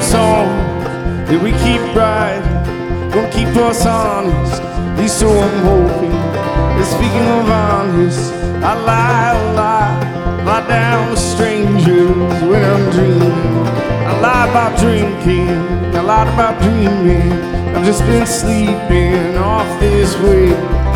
song that we keep writing, gonna keep us honest, at least so I'm hoping. And speaking of honest, I lie down with strangers when I'm dreaming. I lie about drinking, I lied about dreaming. I've just been sleeping off this way.